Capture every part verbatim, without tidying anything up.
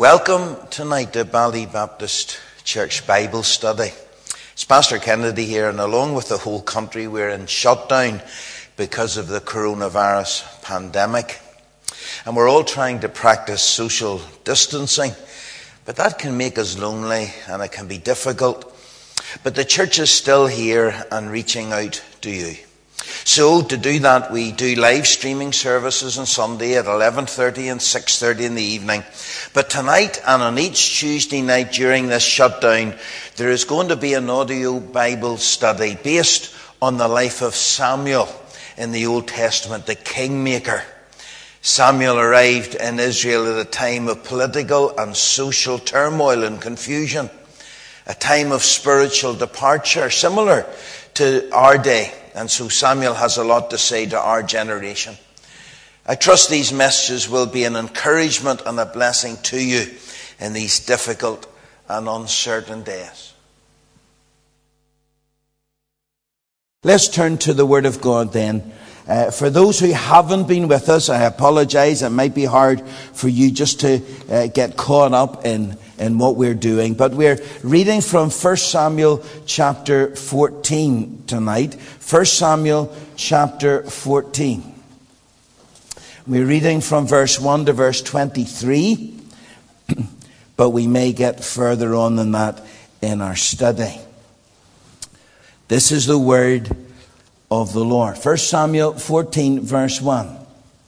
Welcome tonight to Bally Baptist Church Bible Study. It's Pastor Kennedy here, and along with the whole country, we're in shutdown because of the coronavirus pandemic. And we're all trying to practice social distancing, but that can make us lonely and it can be difficult. But the church is still here and reaching out to you. So to do that, we do live streaming services on Sunday at eleven thirty and six thirty in the evening. But tonight and on each Tuesday night during this shutdown, there is going to be an audio Bible study based on the life of Samuel in the Old Testament, the kingmaker. Samuel arrived in Israel at a time of political and social turmoil and confusion, a time of spiritual departure, similar to our day. And so Samuel has a lot to say to our generation. I trust these messages will be an encouragement and a blessing to you in these difficult and uncertain days. Let's turn to the Word of God then. Uh, for those who haven't been with us, I apologize. It might be hard for you just to uh, get caught up in, in what we're doing. But we're reading from First Samuel chapter fourteen tonight. First Samuel chapter fourteen. We're reading from verse one to verse twenty-three. But we may get further on than that in our study. This is the word of the Lord. First Samuel fourteen verse one.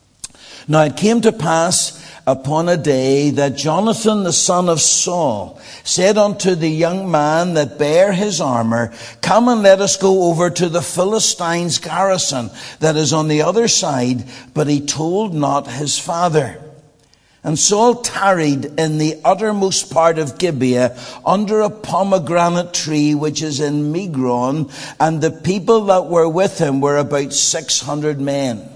Now it came to pass upon a day that Jonathan the son of Saul said unto the young man that bare his armor, Come and let us go over to the Philistines' garrison that is on the other side. But he told not his father. And Saul tarried in the uttermost part of Gibeah under a pomegranate tree which is in Migron, and the people that were with him were about six hundred men.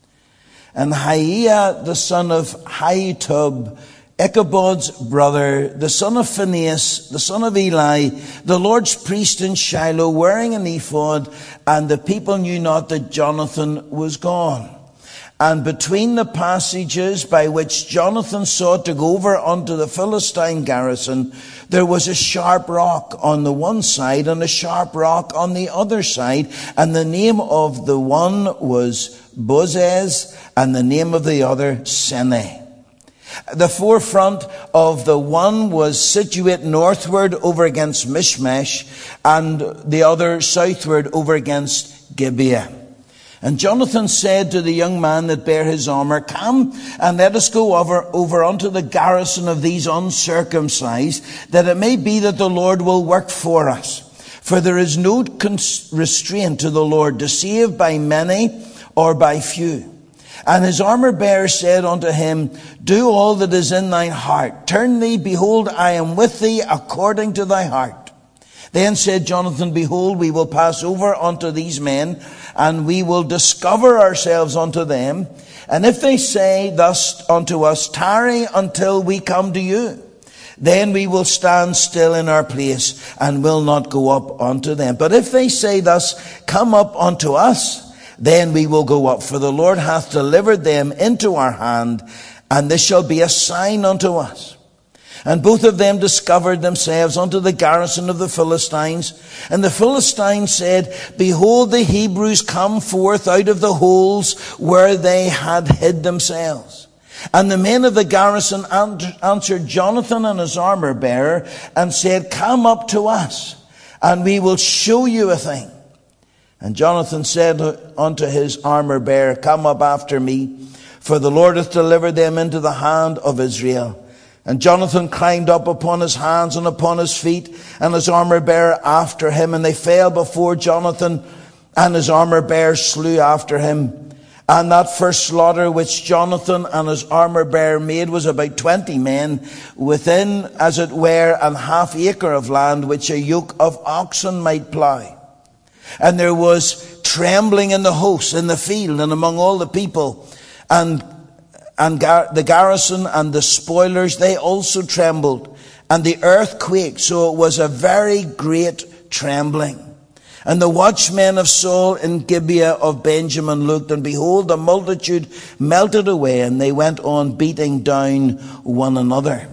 And Hiah the son of Ahitub, Ichabod's brother, the son of Phinehas, the son of Eli, the Lord's priest in Shiloh, wearing an ephod, and the people knew not that Jonathan was gone. And between the passages by which Jonathan sought to go over unto the Philistine garrison, there was a sharp rock on the one side and a sharp rock on the other side. And the name of the one was Bozez, and the name of the other Sene. The forefront of the one was situate northward over against Michmash, and the other southward over against Gibeah. And Jonathan said to the young man that bare his armor, Come and let us go over, over unto the garrison of these uncircumcised, that it may be that the Lord will work for us. For there is no restraint to the Lord to save by many or by few. And his armor bearer said unto him, Do all that is in thine heart. Turn thee, behold, I am with thee according to thy heart. Then said Jonathan, Behold, we will pass over unto these men, and we will discover ourselves unto them. And if they say thus unto us, Tarry until we come to you, then we will stand still in our place, and will not go up unto them. But if they say thus, Come up unto us, then we will go up. For the Lord hath delivered them into our hand, and this shall be a sign unto us. And both of them discovered themselves unto the garrison of the Philistines. And the Philistines said, Behold, the Hebrews come forth out of the holes where they had hid themselves. And the men of the garrison answered Jonathan and his armor bearer, and said, Come up to us, and we will show you a thing. And Jonathan said unto his armor bearer, Come up after me, for the Lord hath delivered them into the hand of Israel. And Jonathan climbed up upon his hands and upon his feet, and his armor bearer after him. And they fell before Jonathan, and his armor bearer slew after him. And that first slaughter which Jonathan and his armor bearer made was about twenty men, within, as it were, an half acre of land, which a yoke of oxen might plough. And there was trembling in the host, in the field, and among all the people. And And gar- the garrison and the spoilers, they also trembled. And the earth quaked, so it was a very great trembling. And the watchmen of Saul in Gibeah of Benjamin looked, and behold, the multitude melted away, and they went on beating down one another.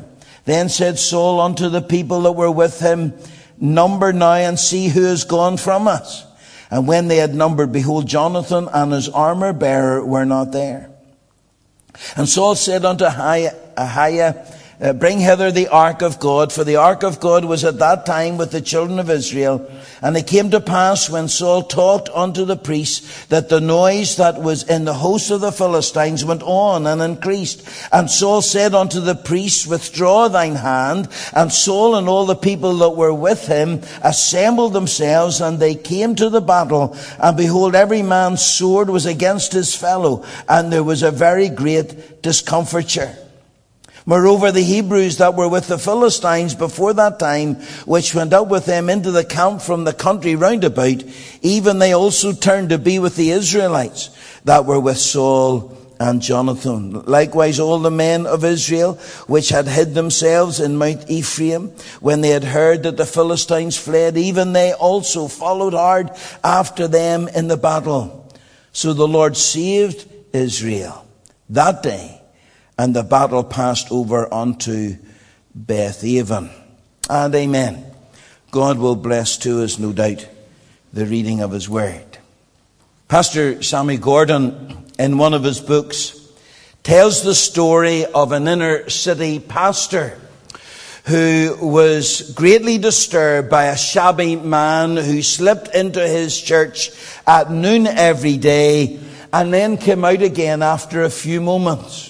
Then said Saul unto the people that were with him, Number now and see who is gone from us. And when they had numbered, behold, Jonathan and his armor bearer were not there. And Saul said unto Ahiah, Uh, bring hither the ark of God, for the ark of God was at that time with the children of Israel. And it came to pass, when Saul talked unto the priests, that the noise that was in the host of the Philistines went on and increased. And Saul said unto the priests, Withdraw thine hand. And Saul and all the people that were with him assembled themselves, and they came to the battle. And behold, every man's sword was against his fellow, and there was a very great discomfiture. Moreover, the Hebrews that were with the Philistines before that time, which went out with them into the camp from the country round about, even they also turned to be with the Israelites that were with Saul and Jonathan. Likewise, all the men of Israel, which had hid themselves in Mount Ephraim, when they had heard that the Philistines fled, even they also followed hard after them in the battle. So the Lord saved Israel that day, and the battle passed over unto Bethaven. And amen. God will bless to us, no doubt, the reading of his word. Pastor Sammy Gordon, in one of his books, tells the story of an inner city pastor who was greatly disturbed by a shabby man who slipped into his church at noon every day and then came out again after a few moments.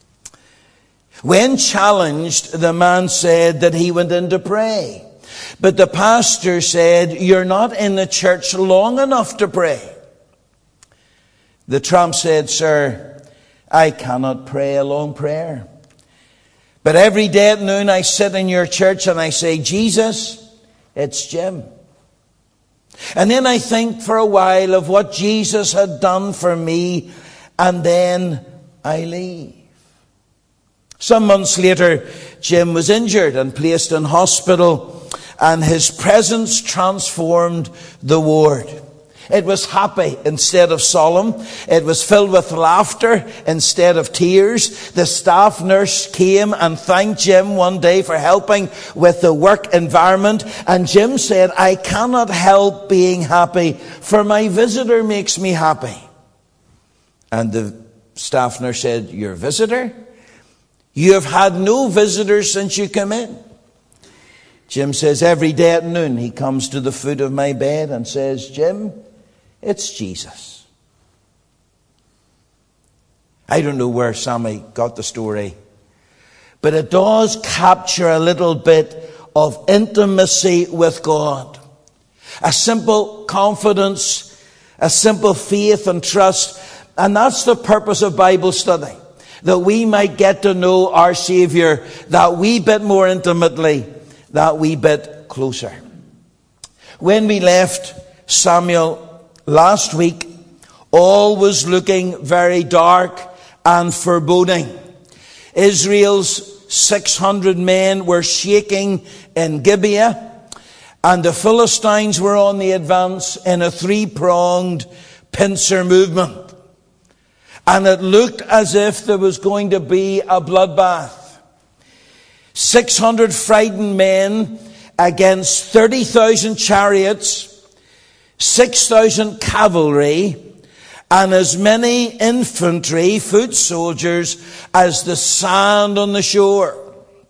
When challenged, the man said that he went in to pray. But the pastor said, You're not in the church long enough to pray. The tramp said, Sir, I cannot pray a long prayer. But every day at noon I sit in your church and I say, Jesus, it's Jim. And then I think for a while of what Jesus had done for me, and then I leave. Some months later, Jim was injured and placed in hospital, and his presence transformed the ward. It was happy instead of solemn. It was filled with laughter instead of tears. The staff nurse came and thanked Jim one day for helping with the work environment. And Jim said, I cannot help being happy, for my visitor makes me happy. And the staff nurse said, Your visitor? You have had no visitors since you came in. Jim says, every day at noon he comes to the foot of my bed and says, Jim, it's Jesus. I don't know where Sammy got the story, but it does capture a little bit of intimacy with God. A simple confidence, a simple faith and trust. And that's the purpose of Bible study. That we might get to know our Savior that wee bit more intimately, that wee bit closer. When we left Samuel last week, all was looking very dark and foreboding. Israel's six hundred men were shaking in Gibeah, and the Philistines were on the advance in a three-pronged pincer movement. And it looked as if there was going to be a bloodbath. six hundred frightened men against thirty thousand chariots, six thousand cavalry, and as many infantry, foot soldiers, as the sand on the shore.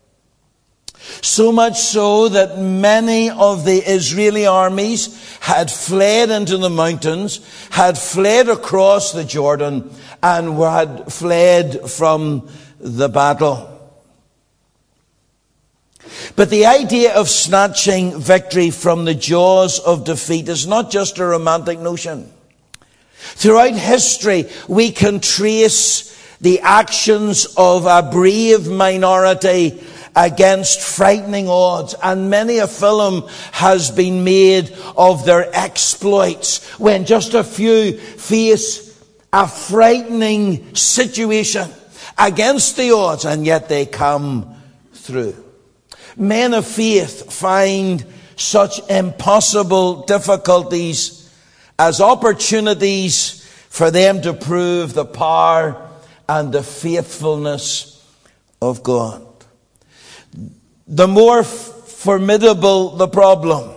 So much so that many of the Israeli armies had fled into the mountains, had fled across the Jordan, and had fled from the battle. But the idea of snatching victory from the jaws of defeat is not just a romantic notion. Throughout history, we can trace the actions of a brave minority against frightening odds, and many a film has been made of their exploits when just a few face a frightening situation against the odds, and yet they come through. Men of faith find such impossible difficulties as opportunities for them to prove the power and the faithfulness of God. the more f- formidable the problem.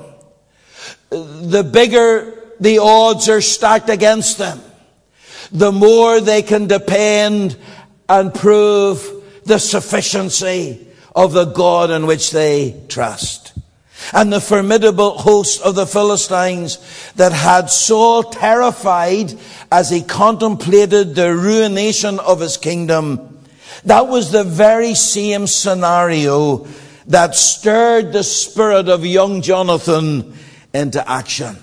The bigger the odds are stacked against them, the more they can depend and prove the sufficiency of the God in which they trust. And the formidable host of the Philistines that had Saul terrified as he contemplated the ruination of his kingdom, that was the very same scenario that stirred the spirit of young Jonathan into action.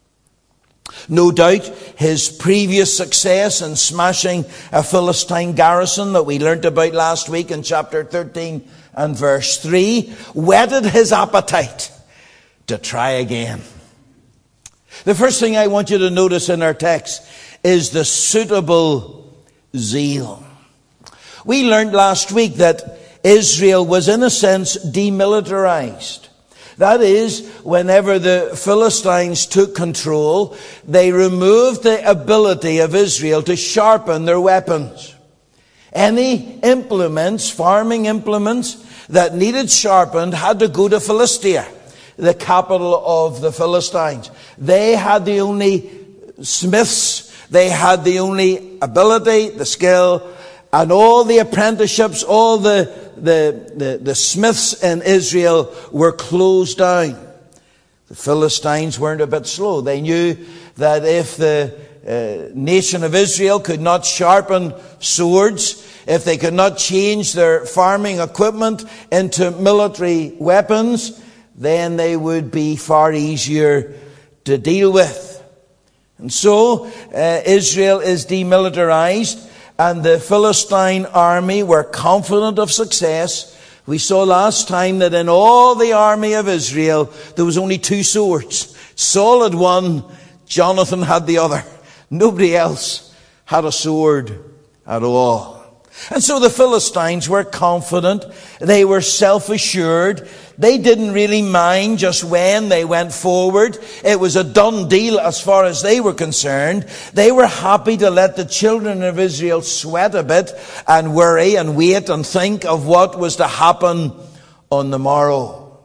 No doubt his previous success in smashing a Philistine garrison that we learnt about last week in chapter thirteen and verse three whetted his appetite to try again. The first thing I want you to notice in our text is the suitable zeal. We learned last week that Israel was in a sense demilitarized. That is, whenever the Philistines took control, they removed the ability of Israel to sharpen their weapons. Any implements, farming implements, that needed sharpened had to go to Philistia, the capital of the Philistines. They had the only smiths, they had the only ability, the skill, and all the apprenticeships, all the The, the, the smiths in Israel were closed down. The Philistines weren't a bit slow. They knew that if the uh, nation of Israel could not sharpen swords, if they could not change their farming equipment into military weapons, then they would be far easier to deal with. And so uh, Israel is demilitarized. And the Philistine army were confident of success. We saw last time that in all the army of Israel, there was only two swords. Saul had one, Jonathan had the other. Nobody else had a sword at all. And so the Philistines were confident. They were self-assured. They didn't really mind just when they went forward. It was a done deal as far as they were concerned. They were happy to let the children of Israel sweat a bit and worry and wait and think of what was to happen on the morrow.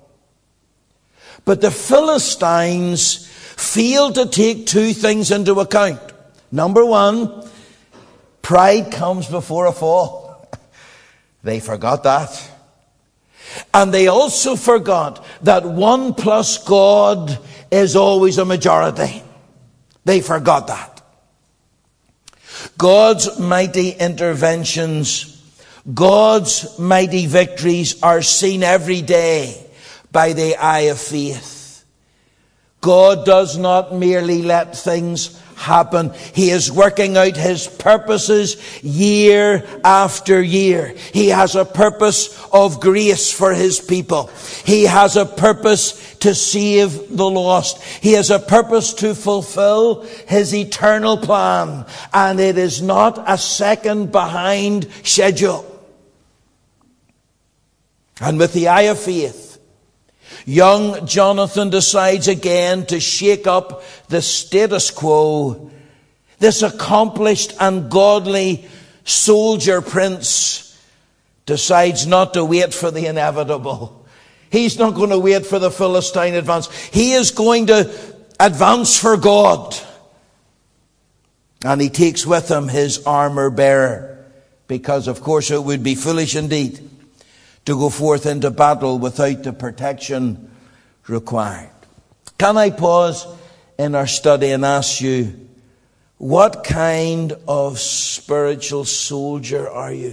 But the Philistines failed to take two things into account. Number one, pride comes before a fall. They forgot that. And they also forgot that one plus God is always a majority. They forgot that. God's mighty interventions, God's mighty victories are seen every day by the eye of faith. God does not merely let things happen. He is working out his purposes year after year. He has a purpose of grace for his people. He has a purpose to save the lost. He has a purpose to fulfill his eternal plan. And it is not a second behind schedule. And with the eye of faith, young Jonathan decides again to shake up the status quo. This accomplished and godly soldier prince decides not to wait for the inevitable. He's not going to wait for the Philistine advance. He is going to advance for God. And he takes with him his armor bearer, because of course it would be foolish indeed to go forth into battle without the protection required. Can I pause in our study and ask you, what kind of spiritual soldier are you?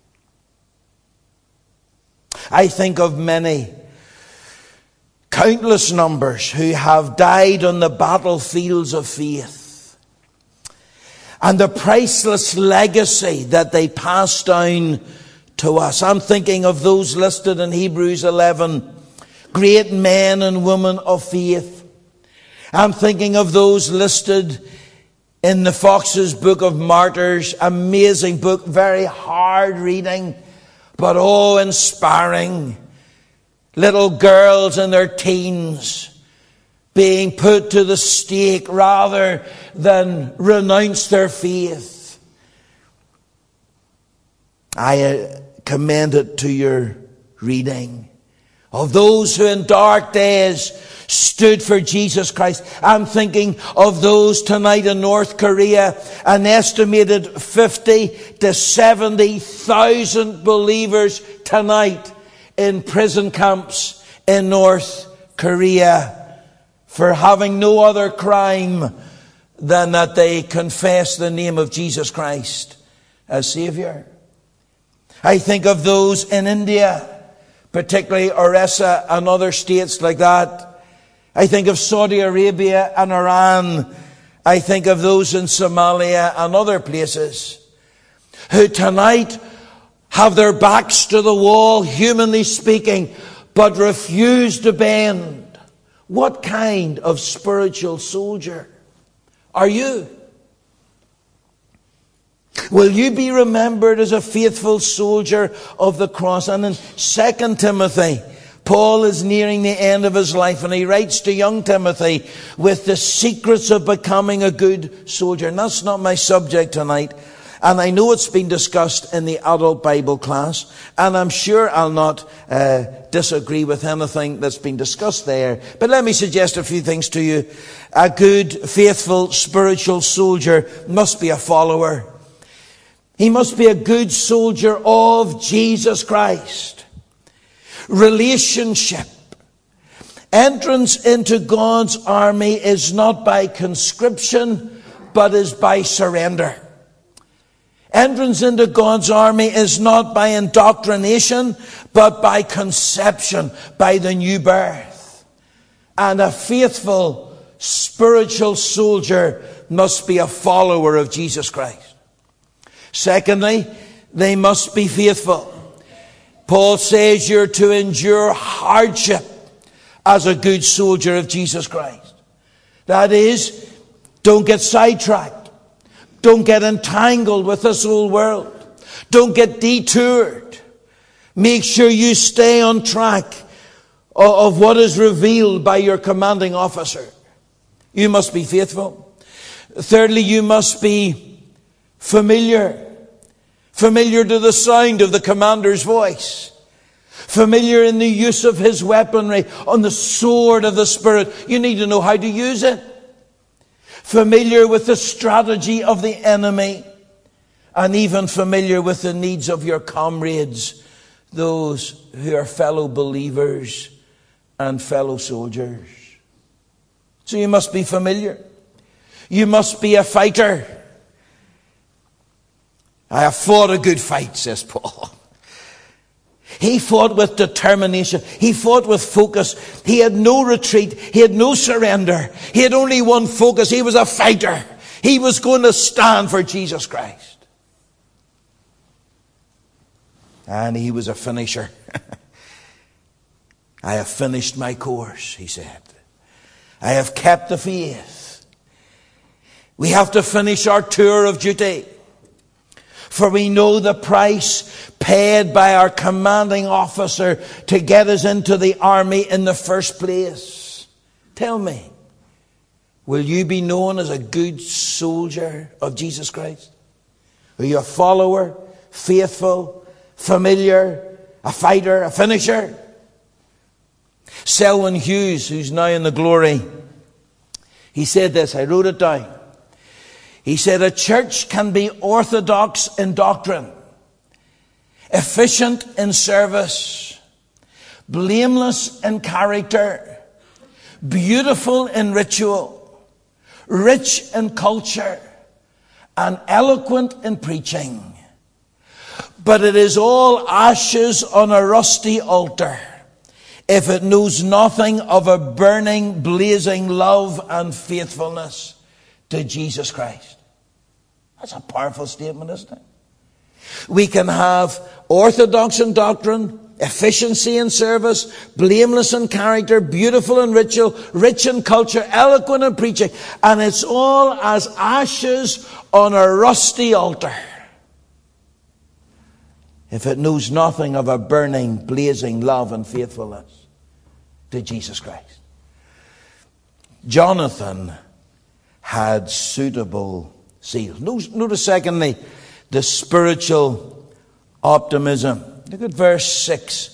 I think of many, countless numbers, who have died on the battlefields of faith, and the priceless legacy that they pass down to us. I'm thinking of those listed in Hebrews eleven, great men and women of faith. I'm thinking of those listed in the Fox's Book of Martyrs, amazing book, very hard reading, but oh, inspiring. Little girls in their teens being put to the stake rather than renounce their faith. I commend it to your reading. Of those who in dark days stood for Jesus Christ. I'm thinking of those tonight in North Korea, an estimated fifty to seventy thousand believers tonight in prison camps in North Korea for having no other crime than that they confess the name of Jesus Christ as Savior. I think of those in India, particularly Orissa and other states like that. I think of Saudi Arabia and Iran. I think of those in Somalia and other places who tonight have their backs to the wall, humanly speaking, but refuse to bend. What kind of spiritual soldier are you? Will you be remembered as a faithful soldier of the cross? And in Second Timothy, Paul is nearing the end of his life, and he writes to young Timothy with the secrets of becoming a good soldier. And that's not my subject tonight. And I know it's been discussed in the adult Bible class, and I'm sure I'll not uh, disagree with anything that's been discussed there. But let me suggest a few things to you. A good, faithful, spiritual soldier must be a follower. He must be a good soldier of Jesus Christ. Relationship. Entrance into God's army is not by conscription, but is by surrender. Entrance into God's army is not by indoctrination, but by conception, by the new birth. And a faithful spiritual soldier must be a follower of Jesus Christ. Secondly, they must be faithful. Paul says you're to endure hardship as a good soldier of Jesus Christ. That is, don't get sidetracked. Don't get entangled with this old world. Don't get detoured. Make sure you stay on track of what is revealed by your commanding officer. You must be faithful. Thirdly, you must be familiar. Familiar to the sound of the commander's voice. Familiar in the use of his weaponry on the sword of the Spirit. You need to know how to use it. Familiar with the strategy of the enemy. And even familiar with the needs of your comrades. Those who are fellow believers and fellow soldiers. So you must be familiar. You must be a fighter. I have fought a good fight, says Paul. He fought with determination. He fought with focus. He had no retreat. He had no surrender. He had only one focus. He was a fighter. He was going to stand for Jesus Christ. And he was a finisher. I have finished my course, he said. I have kept the faith. We have to finish our tour of duty. For we know the price paid by our commanding officer to get us into the army in the first place. Tell me, will you be known as a good soldier of Jesus Christ? Are you a follower, faithful, familiar, a fighter, a finisher? Selwyn Hughes, who's now in the glory, he said this, I wrote it down. He said, a church can be orthodox in doctrine, efficient in service, blameless in character, beautiful in ritual, rich in culture, and eloquent in preaching. But it is all ashes on a rusty altar if it knows nothing of a burning, blazing love and faithfulness to Jesus Christ. That's a powerful statement, isn't it? We can have orthodox in doctrine, efficiency in service, blameless in character, beautiful in ritual, rich in culture, eloquent in preaching, and it's all as ashes on a rusty altar if it knows nothing of a burning, blazing love and faithfulness to Jesus Christ. Jonathan had suitable zeal. Notice secondly, the spiritual optimism. Look at verse six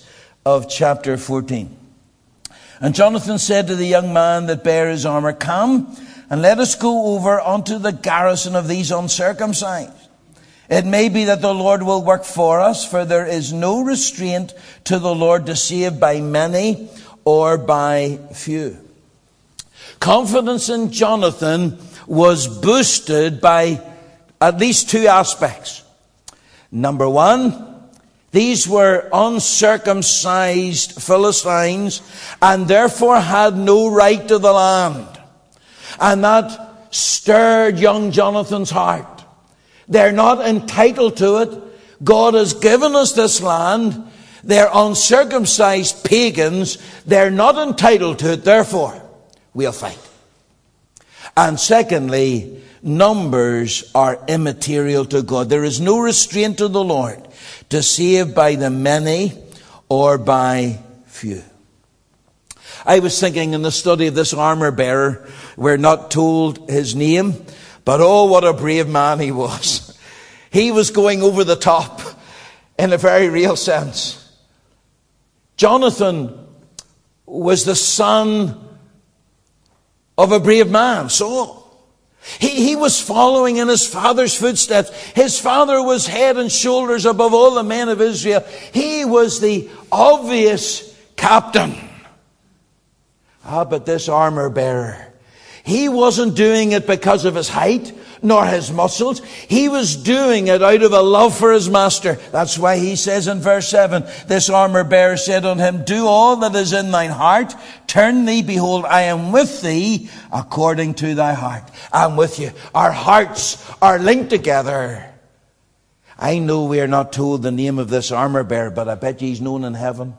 of chapter fourteen. And Jonathan said to the young man that bare his armor, Come, and let us go over unto the garrison of these uncircumcised. It may be that the Lord will work for us, for there is no restraint to the Lord to save by many or by few. Confidence in Jonathan was boosted by at least two aspects. Number one, these were uncircumcised Philistines and therefore had no right to the land. And that stirred young Jonathan's heart. They're not entitled to it. God has given us this land. They're uncircumcised pagans. They're not entitled to it. Therefore, we'll fight. And secondly, numbers are immaterial to God. There is no restraint to the Lord to save by the many or by few. I was thinking in the study of this armor bearer, we're not told his name, but oh, what a brave man he was. He was going over the top in a very real sense. Jonathan was the son of a brave man, Saul. He, he was following in his father's footsteps. His father was head and shoulders above all the men of Israel. He was the obvious captain. Ah, but this armor bearer, he wasn't doing it because of his height, nor his muscles. He was doing it out of a love for his master. That's why he says in verse seven, this armor bearer said unto him, Do all that is in thine heart. Turn thee, behold, I am with thee according to thy heart. I'm with you. Our hearts are linked together. I know we are not told the name of this armor bearer, but I bet you he's known in heaven.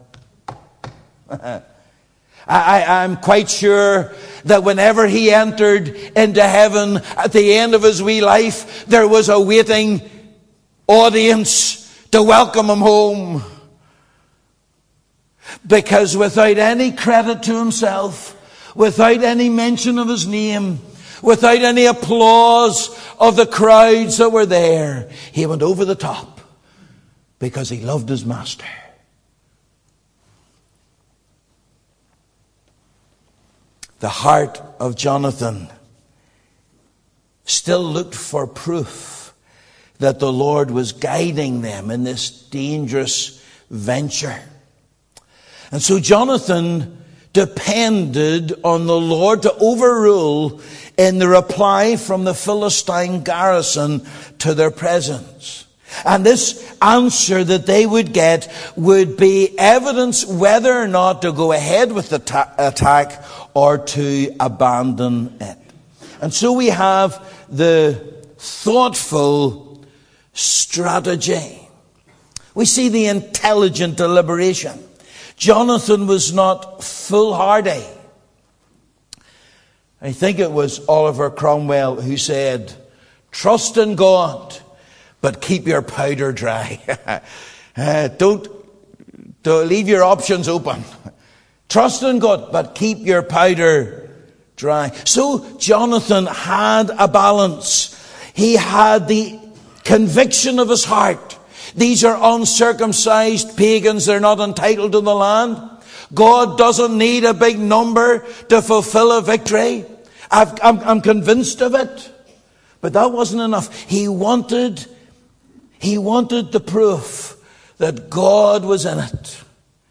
I, I'm quite sure that whenever he entered into heaven at the end of his wee life, there was a waiting audience to welcome him home. Because without any credit to himself, without any mention of his name, without any applause of the crowds that were there, he went over the top because he loved his master. The heart of Jonathan still looked for proof that the Lord was guiding them in this dangerous venture. And so Jonathan depended on the Lord to overrule in the reply from the Philistine garrison to their presence. And this answer that they would get would be evidence whether or not to go ahead with the ta- attack or to abandon it. And so we have the thoughtful strategy. We see the intelligent deliberation. Jonathan was not foolhardy. I think it was Oliver Cromwell who said, Trust in God, but keep your powder dry. uh, don't, don't leave your options open. Trust in God, but keep your powder dry. So Jonathan had a balance. He had the conviction of his heart. These are uncircumcised pagans. They're not entitled to the land. God doesn't need a big number to fulfill a victory. I've, I'm, I'm convinced of it. But that wasn't enough. He wanted, he wanted the proof that God was in it.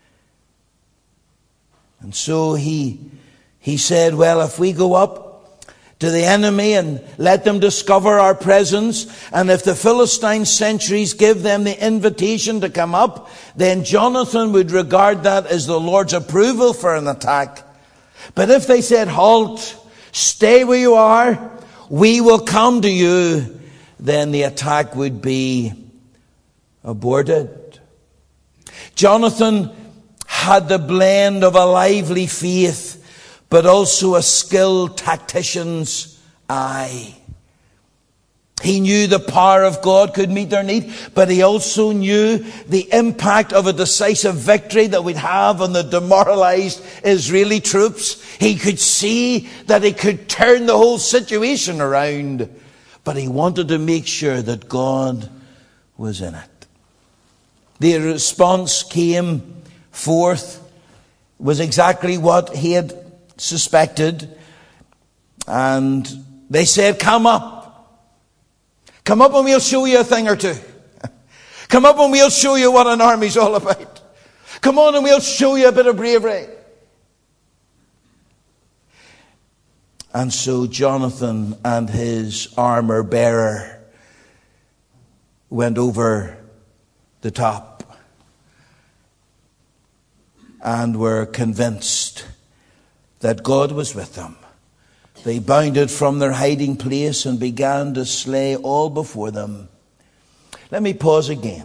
And so he, he said, well, if we go up to the enemy and let them discover our presence, and if the Philistine sentries give them the invitation to come up, then Jonathan would regard that as the Lord's approval for an attack. But if they said, halt, stay where you are, we will come to you, then the attack would be aborted. Jonathan had the blend of a lively faith, but also a skilled tactician's eye. He knew the power of God could meet their need, but he also knew the impact of a decisive victory that would have on the demoralized Israeli troops. He could see that he could turn the whole situation around, but he wanted to make sure that God was in it. The response came forth was exactly what he had suspected. And they said, come up. Come up and we'll show you a thing or two. Come up and we'll show you what an army's all about. Come on and we'll show you a bit of bravery. And so Jonathan and his armor bearer went over the top and were convinced that God was with them. They bounded from their hiding place and began to slay all before them. Let me pause again.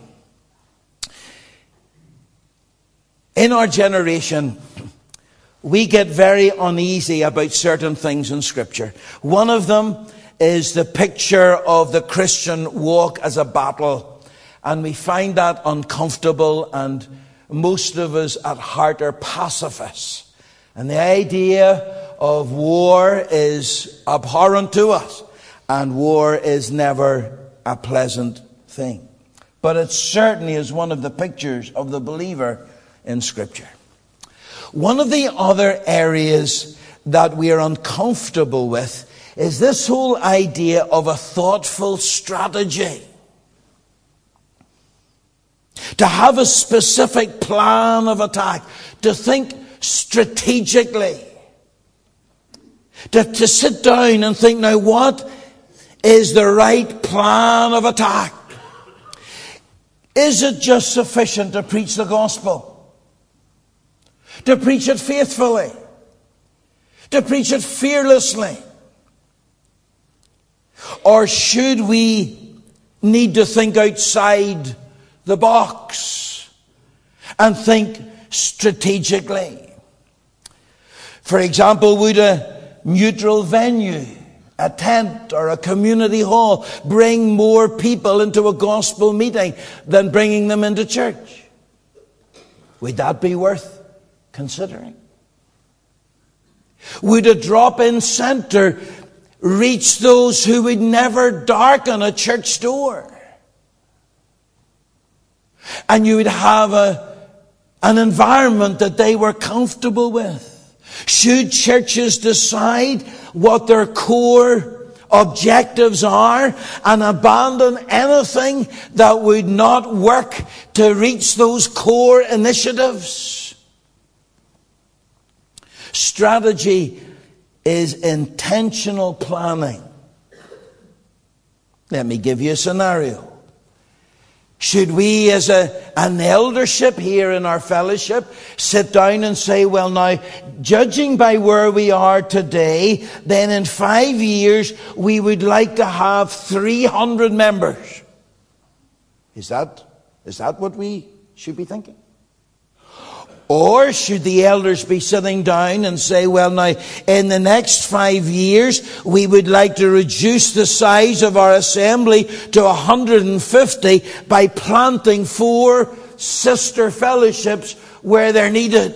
In our generation, we get very uneasy about certain things in Scripture. One of them is the picture of the Christian walk as a battle. And we find that uncomfortable, and most of us at heart are pacifists. And the idea of war is abhorrent to us. And war is never a pleasant thing. But it certainly is one of the pictures of the believer in Scripture. One of the other areas that we are uncomfortable with is this whole idea of a thoughtful strategy. To have a specific plan of attack. To think strategically. To, to sit down and think, now what is the right plan of attack? Is it just sufficient to preach the gospel? To preach it faithfully? To preach it fearlessly? Or should we need to think outside the box and think strategically? For example, would a neutral venue, a tent or a community hall, bring more people into a gospel meeting than bringing them into church? Would that be worth considering? Would a drop-in center reach those who would never darken a church door? And you would have a, an environment that they were comfortable with. Should churches decide what their core objectives are and abandon anything that would not work to reach those core initiatives? Strategy is intentional planning. Let me give you a scenario. Should we as a, an eldership here in our fellowship sit down and say, well now, judging by where we are today, then in five years we would like to have three hundred members. Is that, is that what we should be thinking? Or should the elders be sitting down and say, well now, in the next five years, we would like to reduce the size of our assembly to one hundred fifty by planting four sister fellowships where they're needed.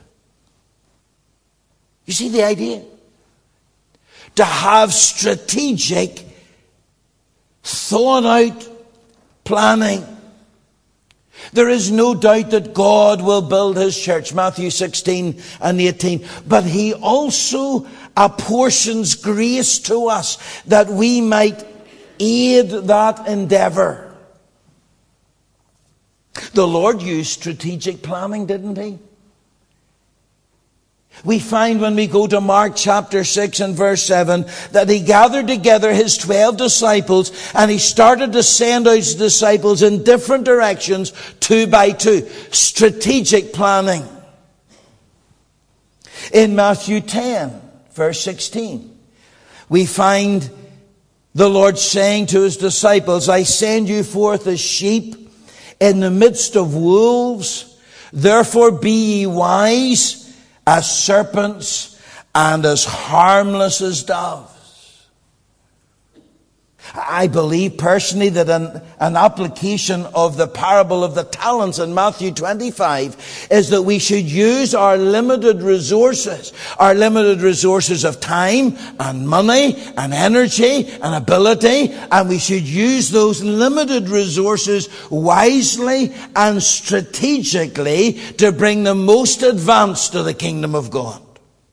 You see the idea? To have strategic, thought out planning. There is no doubt that God will build his church, Matthew sixteen and eighteen. But he also apportions grace to us that we might aid that endeavor. The Lord used strategic planning, didn't he? We find when we go to Mark chapter six and verse seven that he gathered together his twelve disciples and he started to send out his disciples in different directions, two by two. Strategic planning. In Matthew ten, verse sixteen, we find the Lord saying to his disciples, I send you forth as sheep in the midst of wolves. Therefore be ye wise as serpents and as harmless as doves. I believe personally that an, an application of the parable of the talents in Matthew twenty-five is that we should use our limited resources, our limited resources of time and money and energy and ability, and we should use those limited resources wisely and strategically to bring the most advance to the kingdom of God.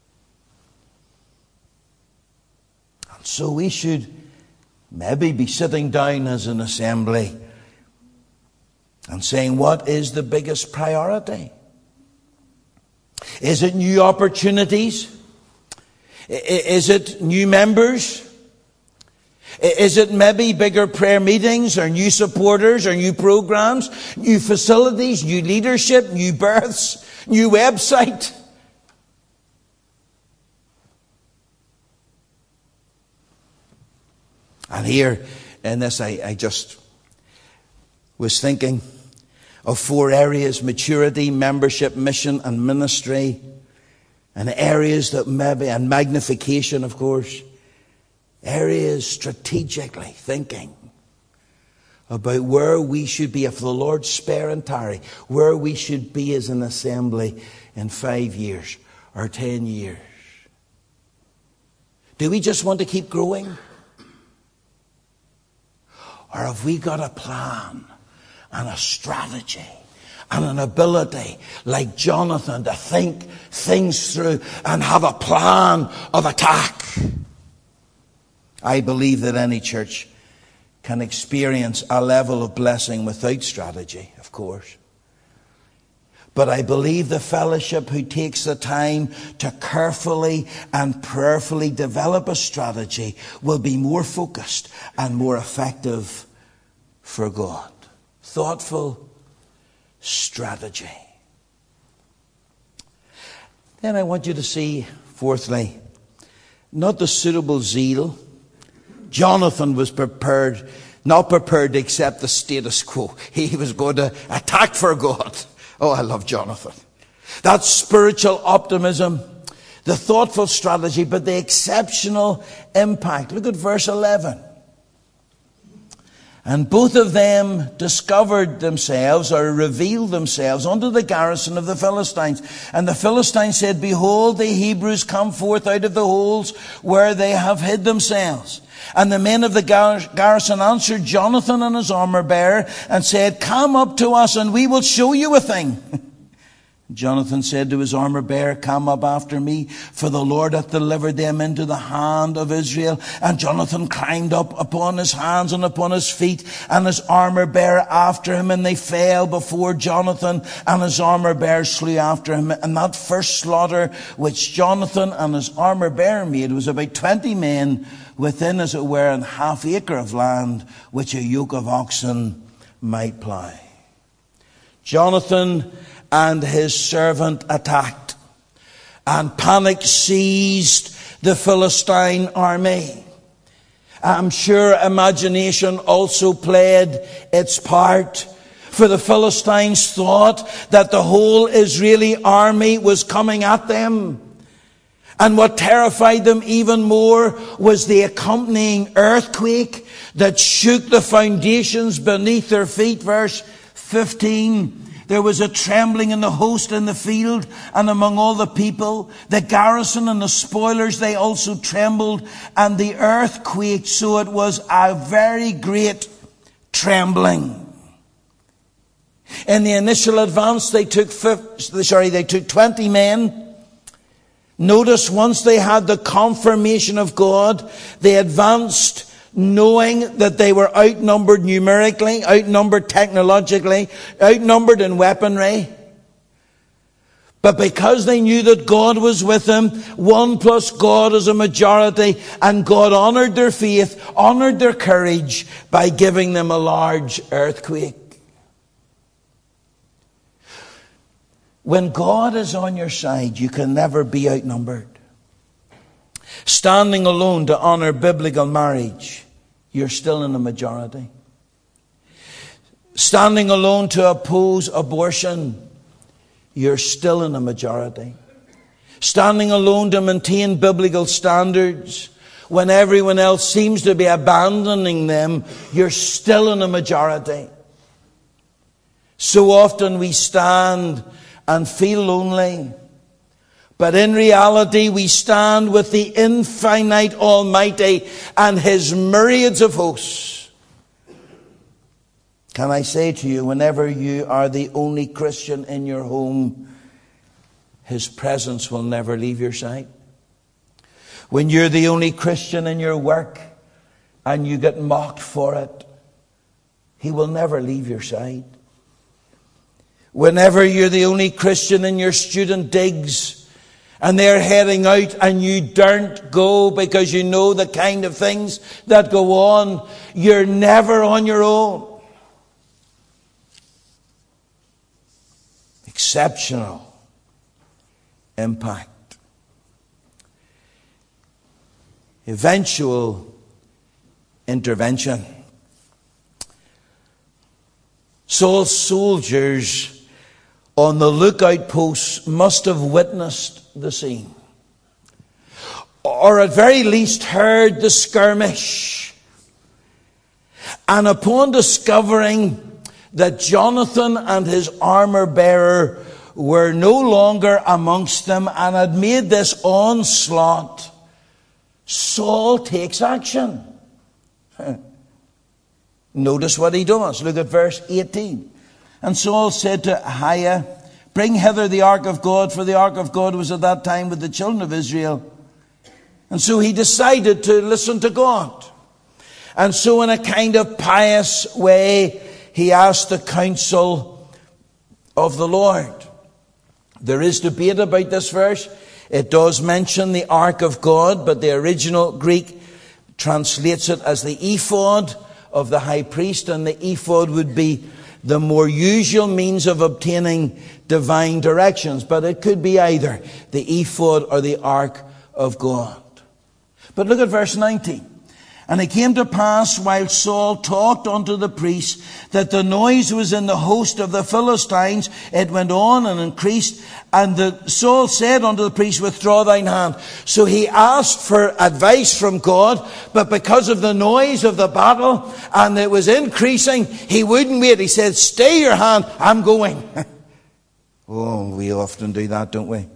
And so we should maybe be sitting down as an assembly and saying, what is the biggest priority? Is it new opportunities? Is it new members? Is it maybe bigger prayer meetings or new supporters or new programs, new facilities, new leadership, new births, new website? And here in this, I, I just was thinking of four areas: maturity, membership, mission, and ministry. And areas that maybe, and magnification, of course. Areas strategically thinking about where we should be, if the Lord spare and tarry, where we should be as an assembly in five years or ten years. Do we just want to keep growing? Or have we got a plan and a strategy and an ability like Jonathan to think things through and have a plan of attack? I believe that any church can experience a level of blessing without strategy, of course. But I believe the fellowship who takes the time to carefully and prayerfully develop a strategy will be more focused and more effective for God. Thoughtful strategy. Then I want you to see, fourthly, not the suitable zeal. Jonathan was prepared, not prepared to accept the status quo. He was going to attack for God. Oh, I love Jonathan. That spiritual optimism, the thoughtful strategy, but the exceptional impact. Look at verse eleven. And both of them discovered themselves, or revealed themselves, unto the garrison of the Philistines. And the Philistines said, Behold, the Hebrews come forth out of the holes where they have hid themselves. And the men of the garrison answered Jonathan and his armor bearer and said, Come up to us and we will show you a thing. Jonathan said to his armor bearer, Come up after me, for the Lord hath delivered them into the hand of Israel. And Jonathan climbed up upon his hands and upon his feet, and his armor bearer after him, and they fell before Jonathan, and his armor bearer slew after him. And that first slaughter which Jonathan and his armor bearer made was about twenty men within, as it were, an half acre of land, which a yoke of oxen might plough. Jonathan and his servant attacked, and panic seized the Philistine army. I'm sure imagination also played its part, for the Philistines thought that the whole Israeli army was coming at them. And what terrified them even more was the accompanying earthquake that shook the foundations beneath their feet. Verse fifteen. There was a trembling in the host in the field and among all the people. The garrison and the spoilers, they also trembled, and the earth quaked. So it was a very great trembling. In the initial advance, they took fifty, sorry, they took twenty men. Notice, once they had the confirmation of God, they advanced knowing that they were outnumbered numerically, outnumbered technologically, outnumbered in weaponry. But because they knew that God was with them, one plus God is a majority, and God honoured their faith, honoured their courage by giving them a large earthquake. When God is on your side, you can never be outnumbered. Standing alone to honour biblical marriage, you're still in the majority. Standing alone to oppose abortion, you're still in the majority. Standing alone to maintain biblical standards when everyone else seems to be abandoning them, you're still in a majority. So often we stand and feel lonely. But in reality, we stand with the infinite Almighty and His myriads of hosts. Can I say to you, whenever you are the only Christian in your home, His presence will never leave your sight. When you're the only Christian in your work and you get mocked for it, He will never leave your side. Whenever you're the only Christian in your student digs and they're heading out and you daren't go because you know the kind of things that go on, you're never on your own. Exceptional impact. Eventual intervention. Saul's soldiers on the lookout posts must have witnessed the scene, or at very least heard the skirmish. And upon discovering that Jonathan and his armor bearer were no longer amongst them and had made this onslaught, Saul takes action. Notice what he does. Look at verse eighteen. And Saul said to Ahiah, "Bring hither the ark of God," for the ark of God was at that time with the children of Israel. And so he decided to listen to God. And so in a kind of pious way, he asked the counsel of the Lord. There is debate about this verse. It does mention the ark of God, but the original Greek translates it as the ephod of the high priest, and the ephod would be the more usual means of obtaining divine directions, but it could be either the ephod or the ark of God. But look at verse nineteen. And it came to pass, while Saul talked unto the priests, that the noise was in the host of the Philistines. It went on and increased. And the, Saul said unto the priest, "Withdraw thine hand." So he asked for advice from God, but because of the noise of the battle and it was increasing, he wouldn't wait. He said, "Stay your hand, I'm going." Oh, we often do that, don't we?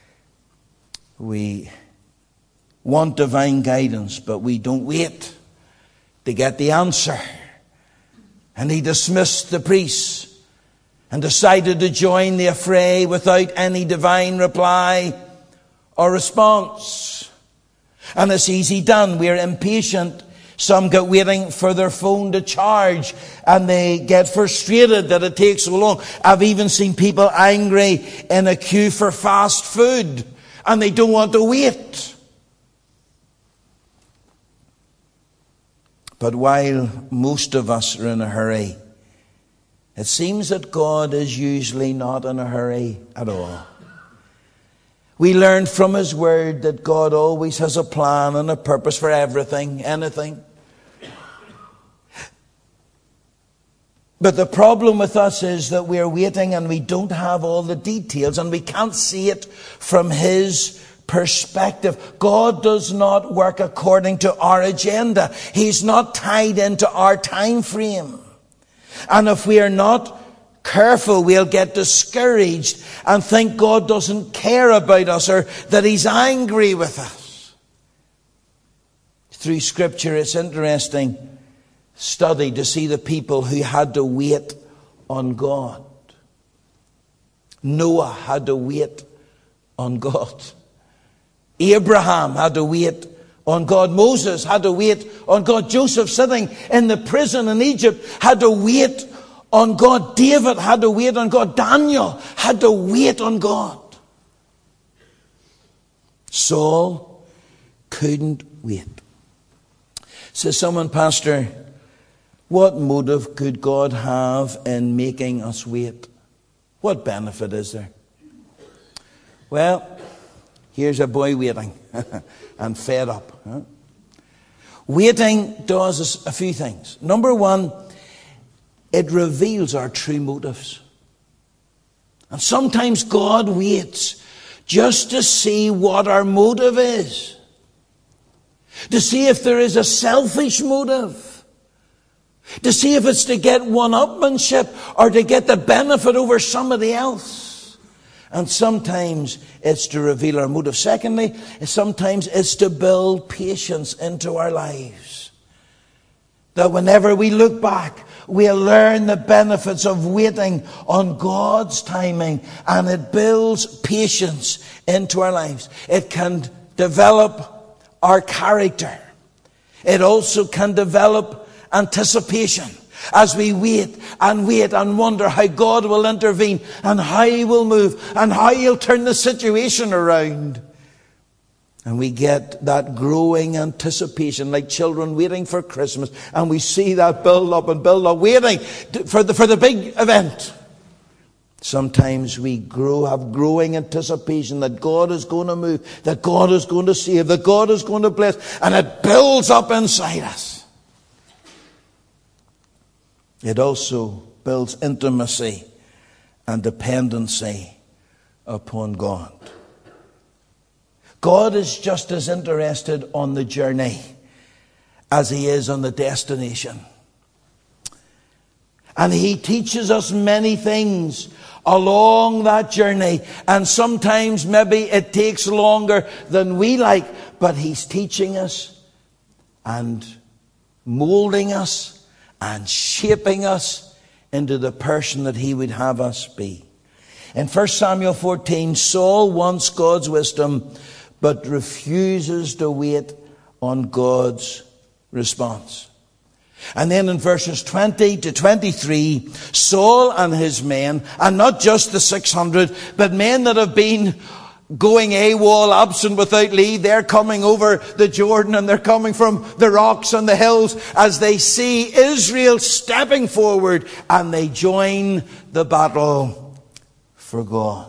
We want divine guidance, but we don't wait to get the answer. And he dismissed the priests and decided to join the affray without any divine reply or response. And it's easy done. We're impatient. Some get waiting for their phone to charge and they get frustrated that it takes so long. I've even seen people angry in a queue for fast food and they don't want to wait. But while most of us are in a hurry, it seems that God is usually not in a hurry at all. We learn from His Word that God always has a plan and a purpose for everything, anything. But the problem with us is that we're waiting and we don't have all the details and we can't see it from His perspective. God does not work according to our agenda. He's not tied into our time frame. And if we are not careful, we'll get discouraged and think God doesn't care about us or that He's angry with us. Through Scripture, it's interesting study to see the people who had to wait on God. Noah had to wait on God. Abraham had to wait on God. Moses had to wait on God. Joseph, sitting in the prison in Egypt, had to wait on God. David had to wait on God. Daniel had to wait on God. Saul couldn't wait. Says someone, "Pastor, what motive could God have in making us wait? What benefit is there?" Well, here's a boy waiting and fed up. Huh? Waiting does us a few things. Number one, it reveals our true motives. And sometimes God waits just to see what our motive is. to see if there is a selfish motive, to see if it's to get one-upmanship or to get the benefit over somebody else. And sometimes it's to reveal our motive. Secondly, sometimes it's to build patience into our lives. That whenever we look back, we'll learn the benefits of waiting on God's timing, and it builds patience into our lives. It can develop our character. It also can develop anticipation as we wait and wait and wonder how God will intervene and how He will move and how He'll turn the situation around. And we get that growing anticipation, like children waiting for Christmas. And we see that build up and build up, waiting for the, for the big event. Sometimes we grow, have growing anticipation that God is going to move, that God is going to save, that God is going to bless, and it builds up inside us. It also builds intimacy and dependency upon God. God is just as interested on the journey as He is on the destination. And He teaches us many things along that journey. And sometimes maybe it takes longer than we like, but He's teaching us and molding us and shaping us into the person that He would have us be. In First Samuel fourteen, Saul wants God's wisdom, but refuses to wait on God's response. And then in verses twenty to twenty-three, Saul and his men, and not just the six hundred, but men that have been going AWOL, absent without leave, they're coming over the Jordan and they're coming from the rocks and the hills as they see Israel stepping forward, and they join the battle for God.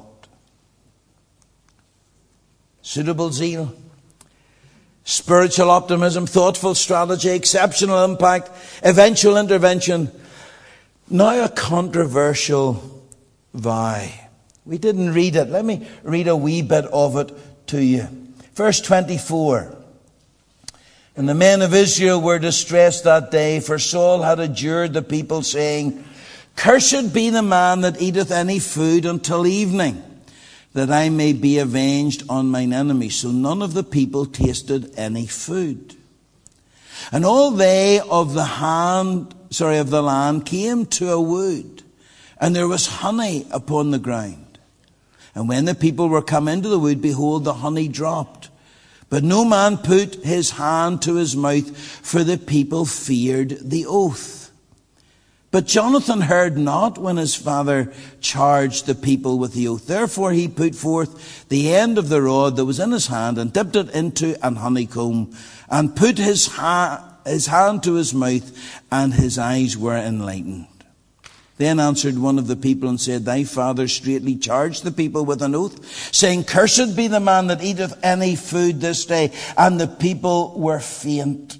Suitable zeal, spiritual optimism, thoughtful strategy, exceptional impact, eventual intervention. Now a controversial vow. We didn't read it. Let me read a wee bit of it to you. Verse twenty-four. And the men of Israel were distressed that day, for Saul had adjured the people, saying, Cursed be the man that eateth any food until evening, that I may be avenged on mine enemies. So none of the people tasted any food. And all they of the hand, sorry, of the land came to a wood, and there was honey upon the ground. And when the people were come into the wood, behold, the honey dropped. But no man put his hand to his mouth, for the people feared the oath. But Jonathan heard not when his father charged the people with the oath. Therefore he put forth the end of the rod that was in his hand, and dipped it into an honeycomb, and put his, ha- his hand to his mouth, and his eyes were enlightened. Then answered one of the people and said, Thy father straitly charged the people with an oath, saying, Cursed be the man that eateth any food this day. And the people were faint.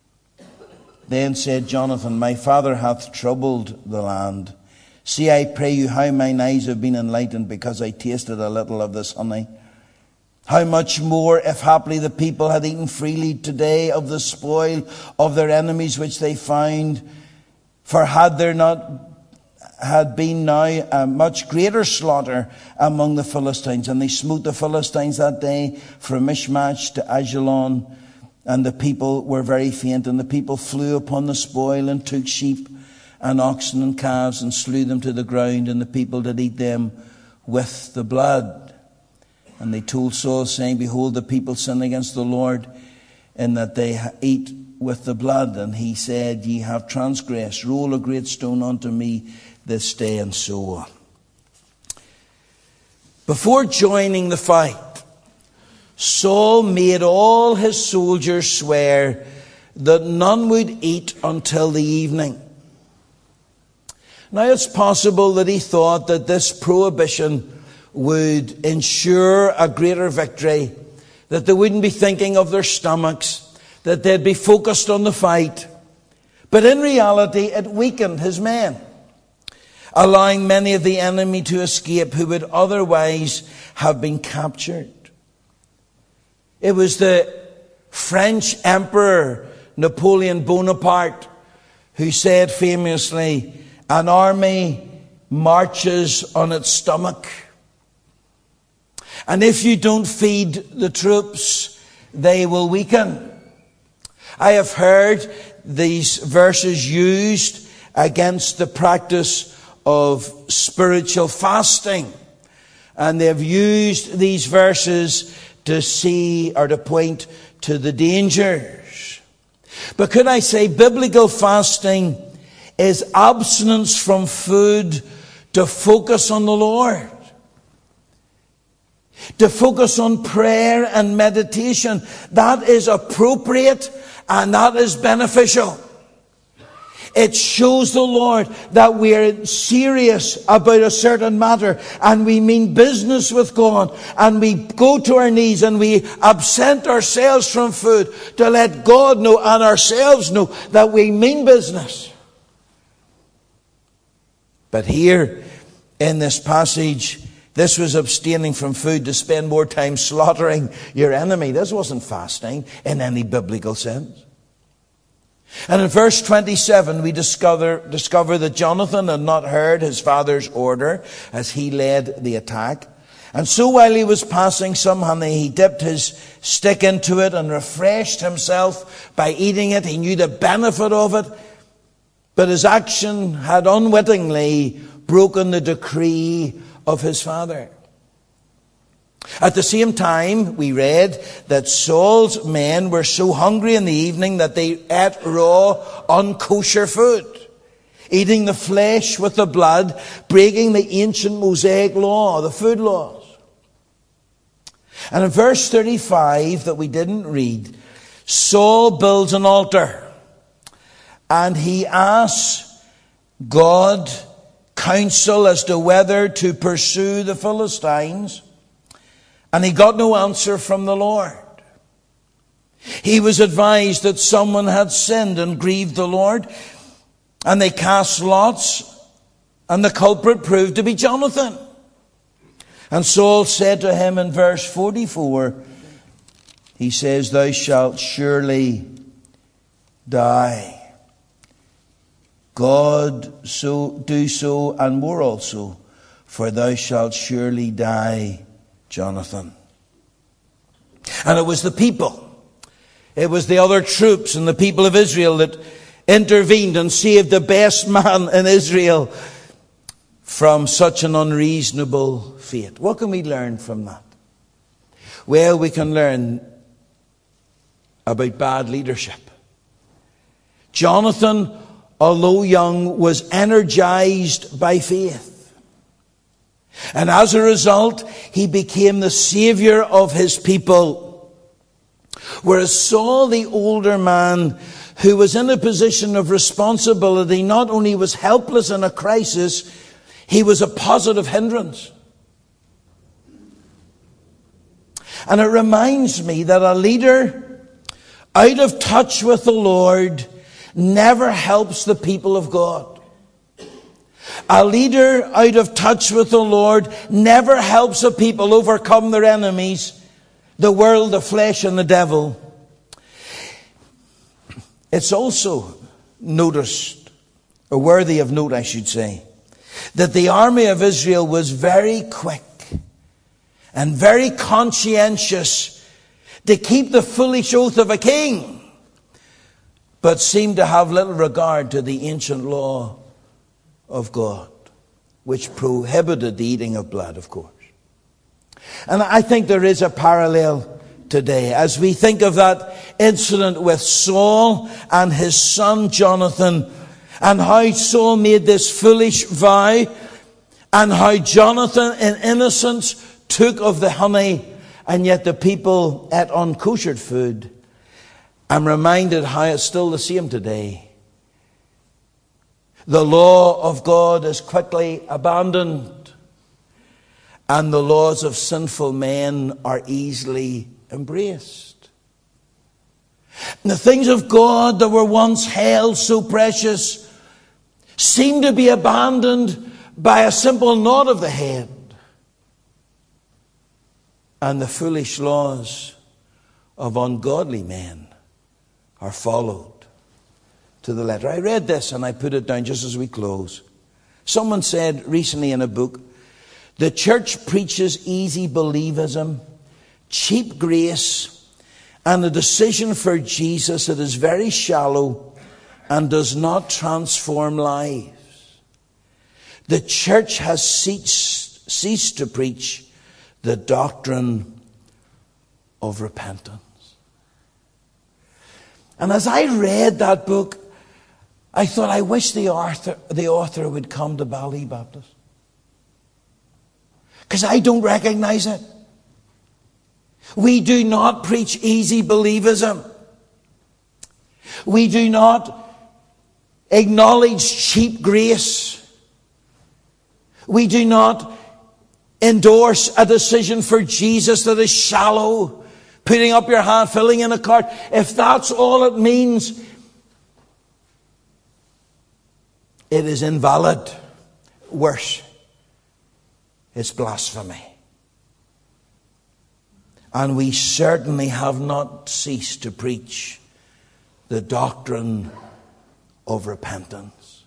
Then said Jonathan, My father hath troubled the land. See, I pray you, how mine eyes have been enlightened, because I tasted a little of this honey. How much more, if haply the people had eaten freely today of the spoil of their enemies which they found. For had there not had been now a much greater slaughter among the Philistines, and they smote the Philistines that day from Michmash to Ajalon, and the people were very faint, and the people flew upon the spoil, and took sheep and oxen and calves, and slew them to the ground, and the people did eat them with the blood. And they told Saul, saying, Behold, the people sin against the Lord, in that they eat with the blood. And he said, Ye have transgressed. Roll a great stone unto me this day, and so on. Before joining the fight, Saul made all his soldiers swear that none would eat until the evening. Now it's possible that he thought that this prohibition would ensure a greater victory, that they wouldn't be thinking of their stomachs, that they'd be focused on the fight. But in reality, it weakened his men, allowing many of the enemy to escape who would otherwise have been captured. It was the French Emperor Napoleon Bonaparte, who said famously, an army marches on its stomach. And if you don't feed the troops, they will weaken. I have heard these verses used against the practice of spiritual fasting. And they've used these verses to see or to point to the dangers. But could I say biblical fasting is abstinence from food to focus on the Lord. To focus on prayer and meditation. That is appropriate and that is beneficial. It shows the Lord that we are serious about a certain matter and we mean business with God, and we go to our knees and we absent ourselves from food to let God know and ourselves know that we mean business. But here in this passage, this was abstaining from food to spend more time slaughtering your enemy. This wasn't fasting in any biblical sense. And in verse twenty-seven, we discover, discover that Jonathan had not heard his father's order as he led the attack. And so while he was passing some honey, he dipped his stick into it and refreshed himself by eating it. He knew the benefit of it, but his action had unwittingly broken the decree of his father. At the same time, we read that Saul's men were so hungry in the evening that they ate raw, unkosher food, eating the flesh with the blood, breaking the ancient Mosaic law, the food laws. And in verse thirty-five that we didn't read, Saul builds an altar and he asks God counsel as to whether to pursue the Philistines. And he got no answer from the Lord. He was advised that someone had sinned and grieved the Lord. And they cast lots. And the culprit proved to be Jonathan. And Saul said to him in verse forty-four, he says, thou shalt surely die. God so do so and more also, for thou shalt surely die, Jonathan. And it was the people, it was the other troops and the people of Israel that intervened and saved the best man in Israel from such an unreasonable fate. What can we learn from that? Well, we can learn about bad leadership. Jonathan, although young, was energized by faith. And as a result, he became the savior of his people. Whereas Saul, the older man, who was in a position of responsibility, not only was helpless in a crisis, he was a positive hindrance. And it reminds me that a leader out of touch with the Lord never helps the people of God. A leader out of touch with the Lord never helps a people overcome their enemies, the world, the flesh, and the devil. It's also noticed, or worthy of note, I should say, that the army of Israel was very quick and very conscientious to keep the foolish oath of a king, but seemed to have little regard to the ancient law of God, which prohibited the eating of blood, of course. And I think there is a parallel today as we think of that incident with Saul and his son Jonathan, and how Saul made this foolish vow, and how Jonathan in innocence took of the honey, and yet the people ate unkosher food. I'm reminded how it's still the same today. The law of God is quickly abandoned, and the laws of sinful men are easily embraced. And the things of God that were once held so precious seem to be abandoned by a simple nod of the head. And the foolish laws of ungodly men are followed to the letter. I read this and I put it down just as we close. Someone said recently in a book, the church preaches easy believism, cheap grace, and a decision for Jesus that is very shallow and does not transform lives. The church has ceased, ceased to preach the doctrine of repentance. And as I read that book, I thought, I wish the author, the author would come to Bali Baptist. Because I don't recognize it. We do not preach easy believism. We do not acknowledge cheap grace. We do not endorse a decision for Jesus that is shallow, putting up your hand, filling in a card. If that's all it means, it is invalid. Worse, it's blasphemy. And we certainly have not ceased to preach the doctrine of repentance.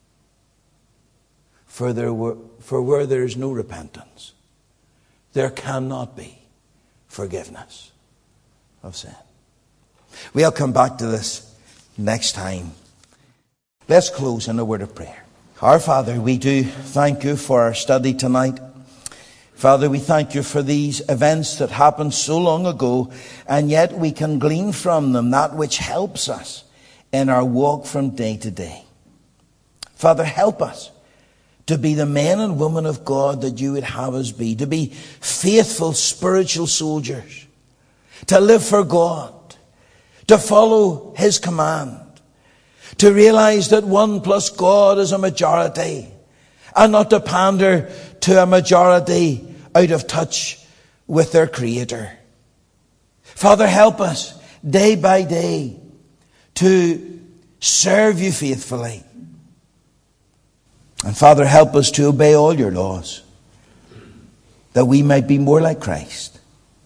For, there were, for where there is no repentance, there cannot be forgiveness of sin. We'll come back to this next time. Let's close in a word of prayer. Our Father, we do thank you for our study tonight. Father, we thank you for these events that happened so long ago, and yet we can glean from them that which helps us in our walk from day to day. Father, help us to be the men and women of God that you would have us be, to be faithful spiritual soldiers, to live for God, to follow his command, to realize that one plus God is a majority, and not to pander to a majority out of touch with their Creator. Father, help us day by day to serve you faithfully. And Father, help us to obey all your laws, that we might be more like Christ.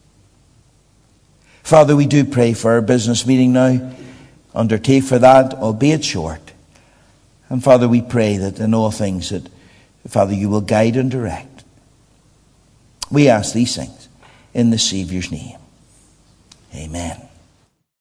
Father, we do pray for our business meeting now. Undertake for that, albeit short. And Father, we pray that in all things that, Father, you will guide and direct. We ask these things in the Saviour's name. Amen.